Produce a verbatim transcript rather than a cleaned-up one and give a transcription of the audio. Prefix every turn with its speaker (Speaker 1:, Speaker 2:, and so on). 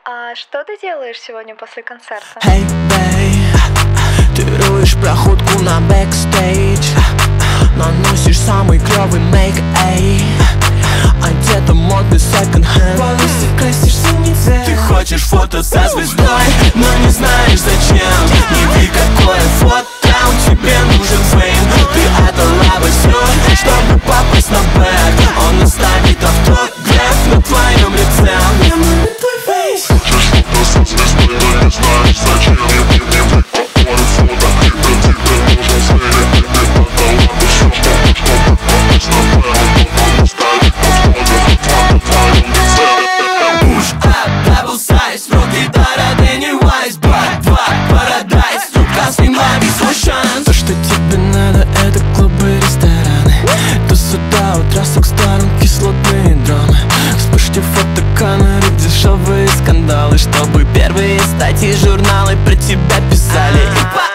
Speaker 1: А что ты делаешь сегодня после концерта?
Speaker 2: Hey, babe, ты руешь проходку на бэкстейдж, наносишь самый клёвый мейк, эй, одета модный секонд-хенд. Волосы красишься не цвет. Ты хочешь фото со звездой, но не знаешь зачем. Не ви какое фото, у тебе нужен фейм. Ты отдала бы всё, чтобы попасть на бэк. Он оставит автограф на твоем лице. Мне нужен твой фейс.
Speaker 3: Хочешь фото со звездой, но не знаешь зачем. Не ви какое фото, но тебе нужен фейм. Ты отдала бы всё, чтобы попасть на бэк. Он оставит автограф на твоем лице.
Speaker 2: Push up, double size, руки до Pennywise, Black, Black, Paradise, рука снимай весь свой шанс. То, что тебе надо, это клубы и рестораны. Тусу до утра, с двух сторон кислотные драмы. Вспышьте фотокамеры, дешевые скандалы, чтобы первые статьи журналы про тебя писали. И